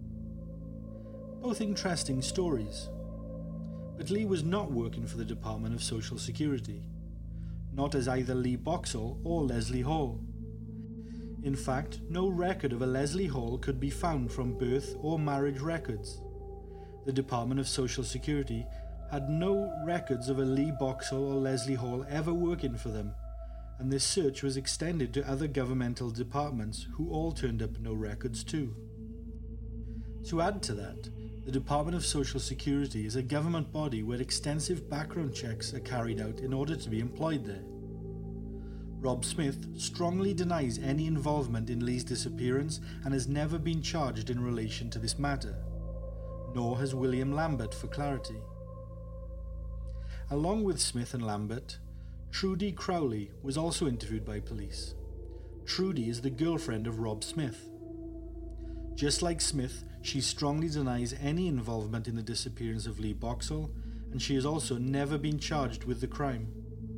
[SPEAKER 3] Both interesting stories. But Lee was not working for the Department of Social Security, not as either Lee Boxall or Leslie Hall. In fact, no record of a Leslie Hall could be found from birth or marriage records. The Department of Social Security had no records of a Lee Boxall or Leslie Hall ever working for them, and this search was extended to other governmental departments who all turned up no records too. To add to that, the Department of Social Security is a government body where extensive background checks are carried out in order to be employed there. Rob Smith strongly denies any involvement in Lee's disappearance and has never been charged in relation to this matter, nor has William Lambert, for clarity. Along with Smith and Lambert, Trudy Crowley was also interviewed by police. Trudy is the girlfriend of Rob Smith. Just like Smith, she strongly denies any involvement in the disappearance of Lee Boxall, and she has also never been charged with the crime.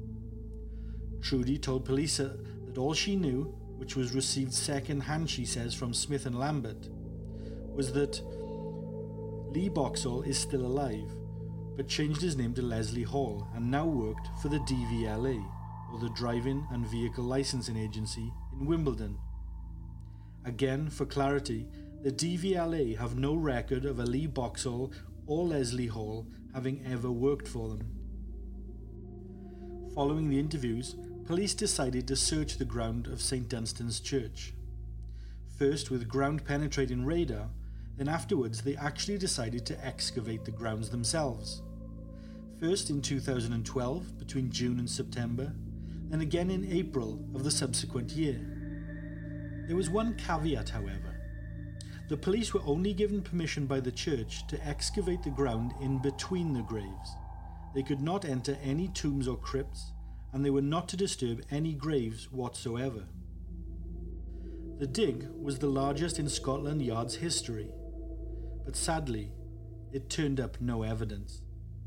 [SPEAKER 3] Trudy told police that all she knew, which was received second-hand, she says, from Smith and Lambert, was that Lee Boxall is still alive, but changed his name to Leslie Hall and now worked for the D V L A, or the Driving and Vehicle Licensing Agency, in Wimbledon. Again, for clarity, the D V L A have no record of a Lee Boxall or Leslie Hall having ever worked for them. Following the interviews, police decided to search the ground of Saint Dunstan's Church. First with ground-penetrating radar, then afterwards they actually decided to excavate the grounds themselves. First in two thousand twelve, between June and September, then again in April of the subsequent year. There was one caveat, however. The police were only given permission by the church to excavate the ground in between the graves. They could not enter any tombs or crypts, and they were not to disturb any graves whatsoever. The dig was the largest in Scotland Yard's history, but sadly, it turned up no evidence.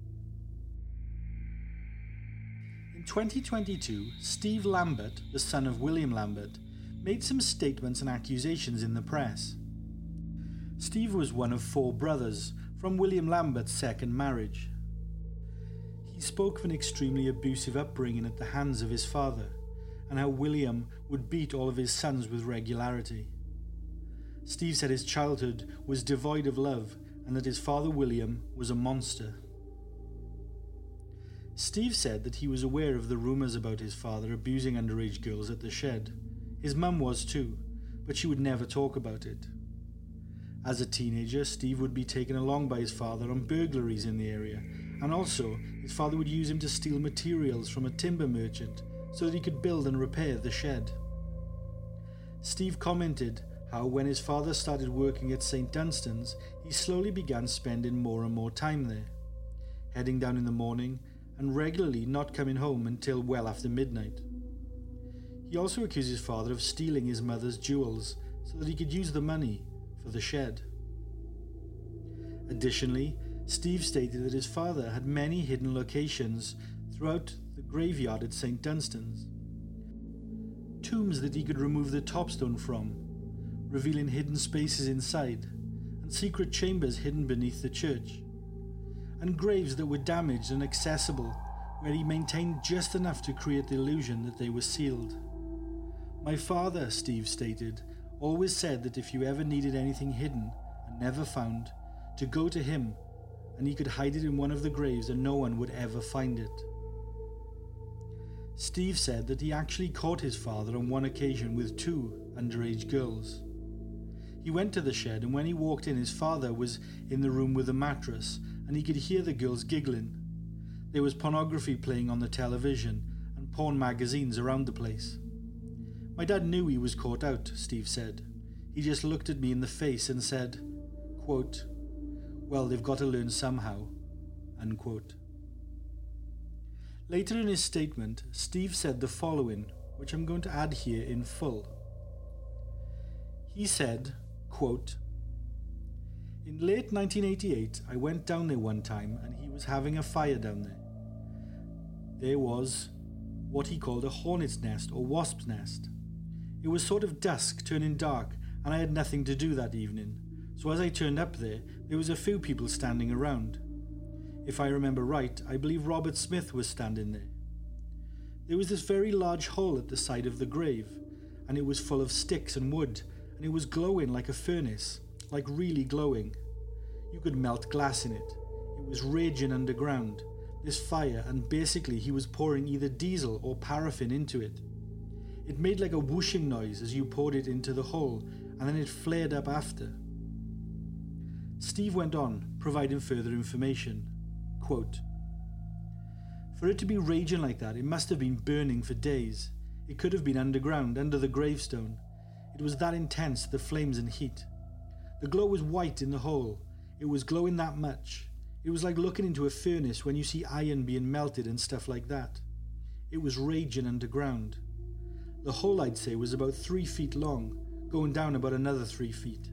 [SPEAKER 3] In twenty twenty-two, Steve Lambert, the son of William Lambert, made some statements and accusations in the press. Steve was one of four brothers from William Lambert's second marriage. He spoke of an extremely abusive upbringing at the hands of his father, and how William would beat all of his sons with regularity. Steve said his childhood was devoid of love and that his father William was a monster. Steve said that he was aware of the rumours about his father abusing underage girls at the shed. His mum was too, but she would never talk about it. As a teenager, Steve would be taken along by his father on burglaries in the area, and also his father would use him to steal materials from a timber merchant so that he could build and repair the shed. Steve commented how when his father started working at Saint Dunstan's, he slowly began spending more and more time there, heading down in the morning and regularly not coming home until well after midnight. He also accused his father of stealing his mother's jewels so that he could use the money for the shed. Additionally, Steve stated that his father had many hidden locations throughout the graveyard at Saint Dunstan's. tombs that he could remove the topstone from, revealing hidden spaces inside, and secret chambers hidden beneath the church, and graves that were damaged and accessible, where he maintained just enough to create the illusion that they were sealed. My father, Steve stated, always said that if you ever needed anything hidden and never found, to go to him, and he could hide it in one of the graves and no one would ever find it. Steve said that he actually caught his father on one occasion with two underage girls. He went to the shed, and when he walked in, his father was in the room with a mattress, and he could hear the girls giggling. There was pornography playing on the television, and porn magazines around the place. My dad knew he was caught out, Steve said. He just looked at me in the face and said, quote, "Well, they've got to learn somehow," unquote. Later in his statement, Steve said the following, which I'm going to add here in full. He said, quote, "In late nineteen eighty-eight, I went down there one time and he was having a fire down there. There was what he called a hornet's nest or wasp's nest. It was sort of dusk, turning dark, and I had nothing to do that evening. So as I turned up there, there was a few people standing around. If I remember right, I believe Robert Smith was standing there. There was this very large hole at the side of the grave, and it was full of sticks and wood, and it was glowing like a furnace, like really glowing. You could melt glass in it. It was raging underground, this fire, and basically he was pouring either diesel or paraffin into it. It made like a whooshing noise as you poured it into the hole, and then it flared up after." Steve went on, providing further information. Quote, "For it to be raging like that, it must have been burning for days. It could have been underground, under the gravestone. It was that intense, the flames and heat. The glow was white in the hole. It was glowing that much. It was like looking into a furnace when you see iron being melted and stuff like that. It was raging underground. The hole, I'd say, was about three feet long, going down about another three feet."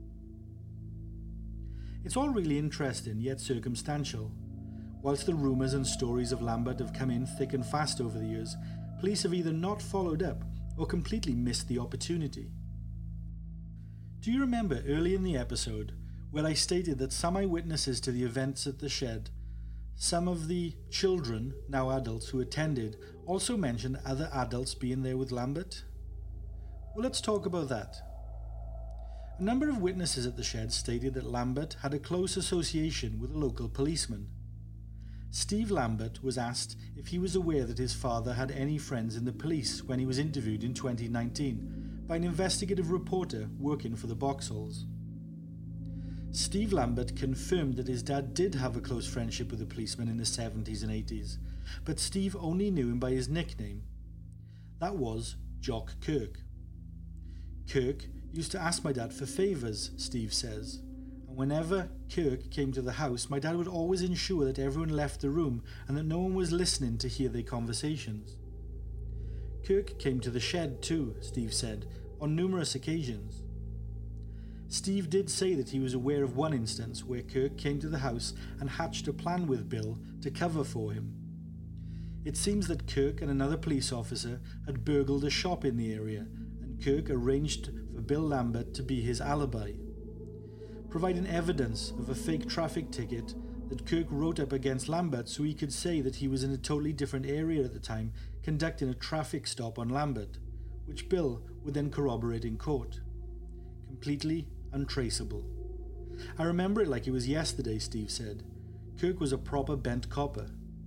[SPEAKER 3] It's all really interesting, yet circumstantial. Whilst the rumours and stories of Lambert have come in thick and fast over the years, police have either not followed up or completely missed the opportunity. Do you remember early in the episode where I stated that some eyewitnesses to the events at the shed, some of the children, now adults, who attended, also mentioned other adults being there with Lambert? Well, let's talk about that. A number of witnesses at the shed stated that Lambert had a close association with a local policeman. Steve Lambert was asked if he was aware that his father had any friends in the police when he was interviewed in twenty nineteen by an investigative reporter working for the Boxhalls. Steve Lambert confirmed that his dad did have a close friendship with a policeman in the seventies and eighties, but Steve only knew him by his nickname. That was Jock Kirk. Kirk used to ask my dad for favours, Steve says, and whenever Kirk came to the house, my dad would always ensure that everyone left the room and that no one was listening to hear their conversations. Kirk came to the shed too, Steve said, on numerous occasions. Steve did say that he was aware of one instance where Kirk came to the house and hatched a plan with Bill to cover for him. It seems that Kirk and another police officer had burgled a shop in the area, and Kirk arranged for Bill Lambert to be his alibi, providing evidence of a fake traffic ticket that Kirk wrote up against Lambert so he could say that he was in a totally different area at the time conducting a traffic stop on Lambert, which Bill would then corroborate in court. Completely untraceable. I remember it like it was yesterday, Steve said. Kirk was a proper bent copper.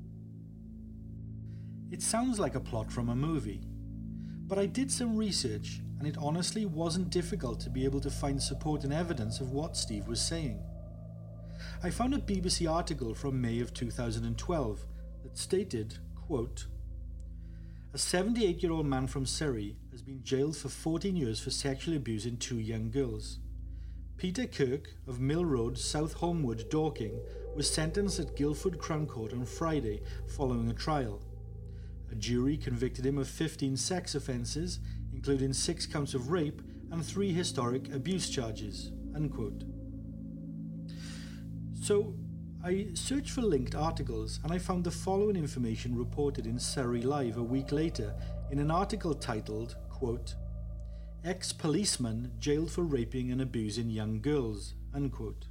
[SPEAKER 3] It sounds like a plot from a movie, but I did some research and it honestly wasn't difficult to be able to find support and evidence of what Steve was saying. I found a B B C article from May of two thousand twelve that stated, quote, "A seventy-eight-year-old man from Surrey has been jailed for fourteen years for sexually abusing two young girls. Peter Kirk of Mill Road, South Holmwood, Dorking, was sentenced at Guildford Crown Court on Friday following a trial. A jury convicted him of fifteen sex offences, including six counts of rape and three historic abuse charges." Unquote. So, I searched for linked articles and I found the following information reported in Surrey Live a week later in an article titled, quote, ex-policeman jailed for raping and abusing young girls, unquote.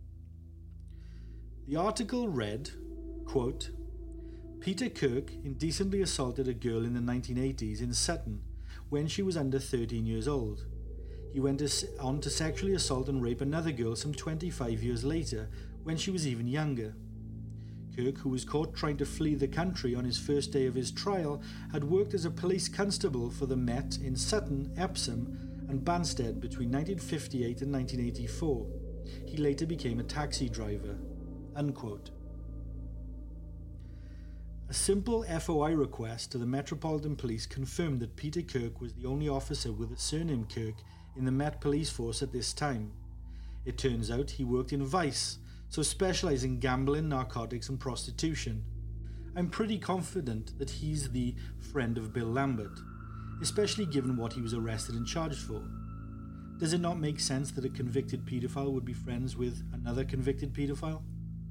[SPEAKER 3] The article read, quote, Peter Kirk indecently assaulted a girl in the nineteen eighties in Sutton when she was under thirteen years old. He went on to sexually assault and rape another girl some twenty-five years later when she was even younger. Kirk, who was caught trying to flee the country on his first day of his trial, had worked as a police constable for the Met in Sutton, Epsom and Banstead between nineteen fifty-eight and nineteen eighty-four. He later became a taxi driver, unquote. A simple F O I request to the Metropolitan Police confirmed that Peter Kirk was the only officer with the surname Kirk in the Met Police Force at this time. It turns out he worked in Vice, so specialised in gambling, narcotics and prostitution. I'm pretty confident that he's the friend of Bill Lambert, especially given what he was arrested and charged for. Does it not make sense that a convicted paedophile would be friends with another convicted paedophile?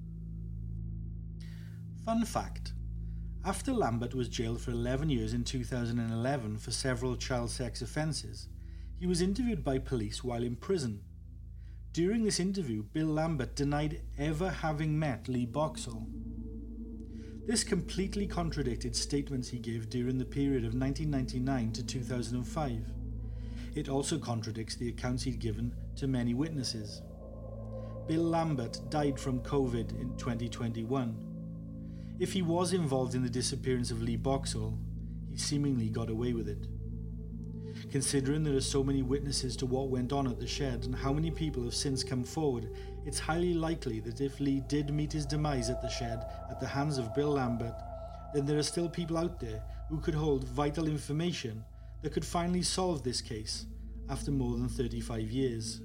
[SPEAKER 3] Fun fact. After Lambert was jailed for eleven years in two thousand eleven for several child sex offences, he was interviewed by police while in prison. During this interview, Bill Lambert denied ever having met Lee Boxall. This completely contradicted statements he gave during the period of nineteen ninety-nine to two thousand five. It also contradicts the accounts he'd given to many witnesses. Bill Lambert died from COVID in twenty twenty-one. If he was involved in the disappearance of Lee Boxall, he seemingly got away with it. Considering there are so many witnesses to what went on at the shed and how many people have since come forward, it's highly likely that if Lee did meet his demise at the shed at the hands of Bill Lambert, then there are still people out there who could hold vital information that could finally solve this case after more than thirty-five years.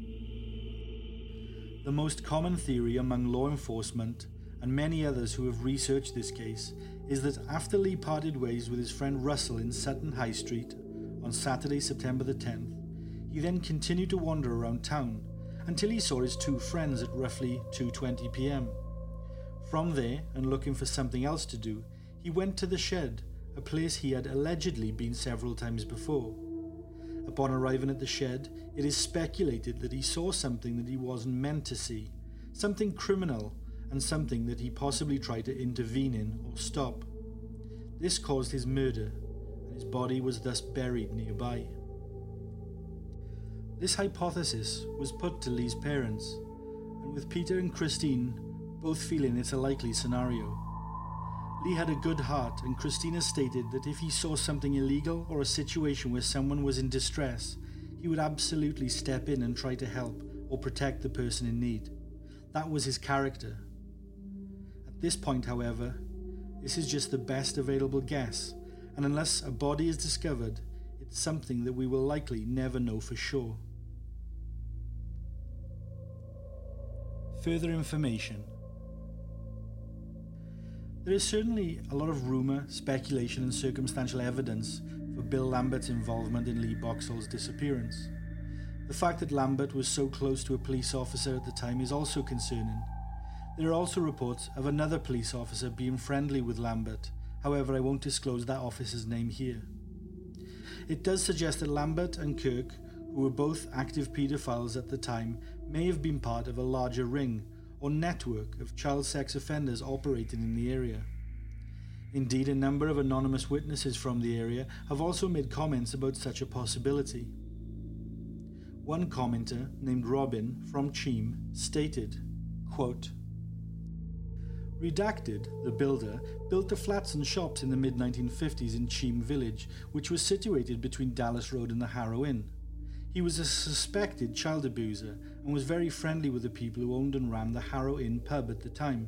[SPEAKER 3] The most common theory among law enforcement and many others who have researched this case is that after Lee parted ways with his friend Russell in Sutton High Street on Saturday, September the tenth, he then continued to wander around town until he saw his two friends at roughly two twenty p m. From there, and looking for something else to do, he went to the shed, a place he had allegedly been several times before. Upon arriving at the shed, it is speculated that he saw something that he wasn't meant to see, something criminal, and something that he possibly tried to intervene in or stop. This caused his murder, and his body was thus buried nearby. This hypothesis was put to Lee's parents, and with Peter and Christine both feeling it's a likely scenario. Lee had a good heart, and Christina stated that if he saw something illegal or a situation where someone was in distress, he would absolutely step in and try to help or protect the person in need. That was his character. At this point, however, this is just the best available guess, and unless a body is discovered, it's something that we will likely never know for sure. Further information. There is certainly a lot of rumour, speculation and circumstantial evidence for Bill Lambert's involvement in Lee Boxall's disappearance. The fact that Lambert was so close to a police officer at the time is also concerning. There are also reports of another police officer being friendly with Lambert, however I won't disclose that officer's name here. It does suggest that Lambert and Kirk, who were both active paedophiles at the time, may have been part of a larger ring or network of child sex offenders operating in the area. Indeed, a number of anonymous witnesses from the area have also made comments about such a possibility. One commenter, named Robin, from Cheam, stated, quote, Redacted, the builder, built the flats and shops in the mid nineteen fifties in Cheam Village, which was situated between Dallas Road and the Harrow Inn. He was a suspected child abuser and was very friendly with the people who owned and ran the Harrow Inn pub at the time.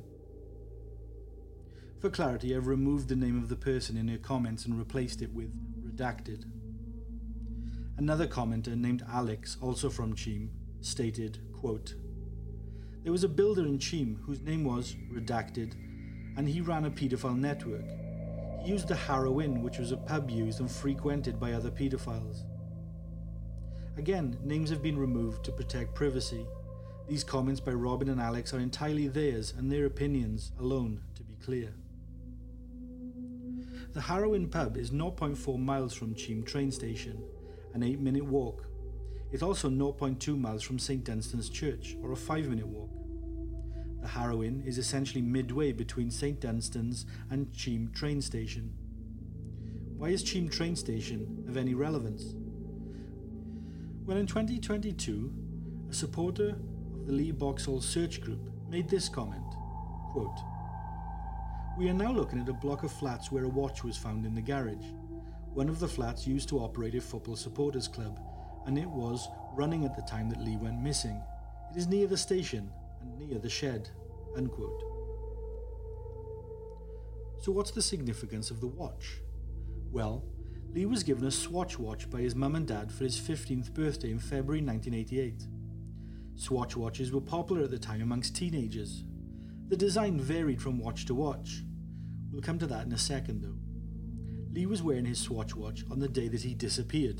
[SPEAKER 3] For clarity, I've removed the name of the person in her comments and replaced it with redacted. Another commenter named Alex, also from Cheam, stated, quote, There was a builder in Cheam whose name was redacted, and he ran a paedophile network. He used the Harrow Inn, which was a pub used and frequented by other paedophiles. Again, names have been removed to protect privacy. These comments by Robin and Alex are entirely theirs and their opinions alone, to be clear. The Harrow Inn pub is zero point four miles from Cheam train station, an eight minute walk. It's also zero point two miles from Saint Dunstan's Church, or a five minute walk. The Harrow Inn is essentially midway between Saint Dunstan's and Cheam train station. Why is Cheam train station of any relevance? Well, in twenty twenty-two, a supporter of the Lee Boxhall search group made this comment, quote, "We are now looking at a block of flats where a watch was found in the garage. One of the flats used to operate a football supporters club, and it was running at the time that Lee went missing. It is near the station and near the shed," unquote. So what's the significance of the watch? Well, Lee was given a Swatch watch by his mum and dad for his fifteenth birthday in February nineteen eighty-eight. Swatch watches were popular at the time amongst teenagers. The design varied from watch to watch. We'll come to that in a second though. Lee was wearing his Swatch watch on the day that he disappeared.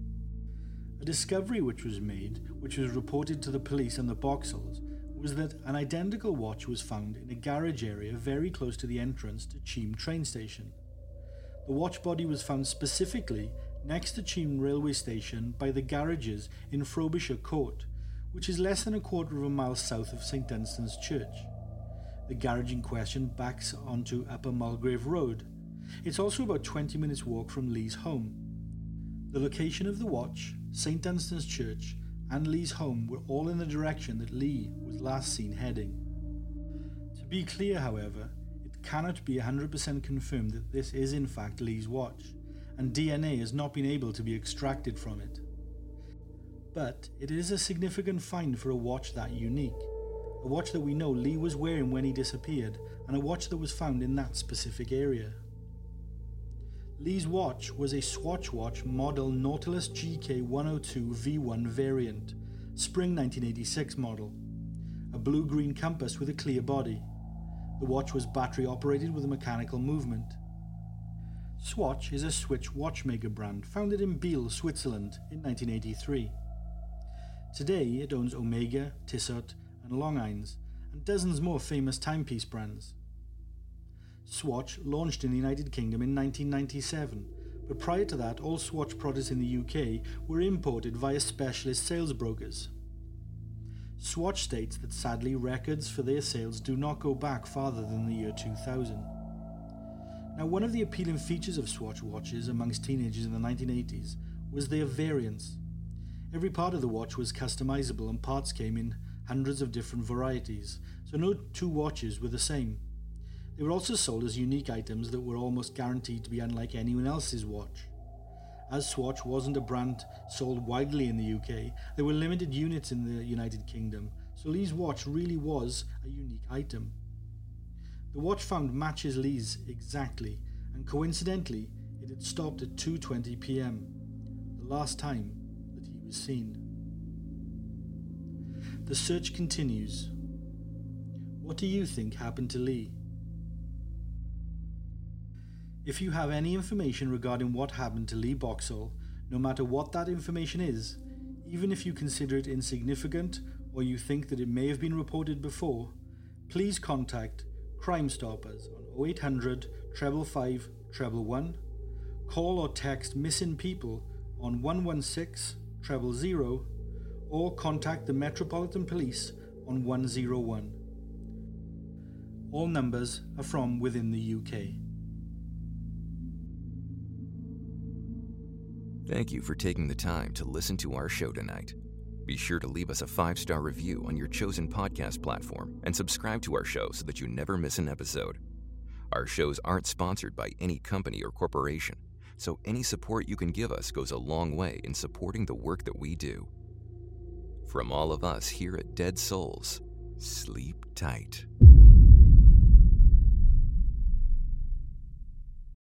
[SPEAKER 3] A discovery which was made, which was reported to the police and the Boxhalls, was that an identical watch was found in a garage area very close to the entrance to Cheam train station. The watch body was found specifically next to Cheam railway station by the garages in Frobisher Court, which is less than a quarter of a mile south of Saint Dunstan's Church. The garage in question backs onto Upper Mulgrave Road. It's also about twenty minutes walk from Lee's home. The location of the watch, Saint Dunstan's Church, and Lee's home were all in the direction that Lee was last seen heading. To be clear, however, it cannot be one hundred percent confirmed that this is in fact Lee's watch, and D N A has not been able to be extracted from it. But it is a significant find for a watch that unique, a watch that we know Lee was wearing when he disappeared, and a watch that was found in that specific area. Lee's watch was a Swatch watch model Nautilus G K one oh two V one variant, spring nineteen eighty-six model, a blue-green compass with a clear body. The watch was battery operated with a mechanical movement. Swatch is a Swiss watchmaker brand founded in Biel, Switzerland in nineteen eighty-three. Today it owns Omega, Tissot and Longines, and dozens more famous timepiece brands. Swatch launched in the United Kingdom in nineteen ninety-seven, but prior to that all Swatch products in the U K were imported via specialist sales brokers. Swatch states that sadly records for their sales do not go back farther than the year two thousand. Now, one of the appealing features of Swatch watches amongst teenagers in the nineteen eighties was their variants. Every part of the watch was customizable and parts came in hundreds of different varieties, so no two watches were the same. They were also sold as unique items that were almost guaranteed to be unlike anyone else's watch. As Swatch wasn't a brand sold widely in the U K, there were limited units in the United Kingdom, so Lee's watch really was a unique item. The watch found matches Lee's exactly, and coincidentally, it had stopped at two twenty p m, the last time that he was seen. The search continues. What do you think happened to Lee? If you have any information regarding what happened to Lee Boxhall, no matter what that information is, even if you consider it insignificant or you think that it may have been reported before, please contact Crime Stoppers on oh eight hundred, five five five, one one one, call or text Missing People on one one six, zero zero zero, or contact the Metropolitan Police on one oh one. All numbers are from within the U K.
[SPEAKER 1] Thank you for taking the time to listen to our show tonight. Be sure to leave us a five-star review on your chosen podcast platform and subscribe to our show so that you never miss an episode. Our shows aren't sponsored by any company or corporation, so any support you can give us goes a long way in supporting the work that we do. From all of us here at Dead Souls, sleep tight.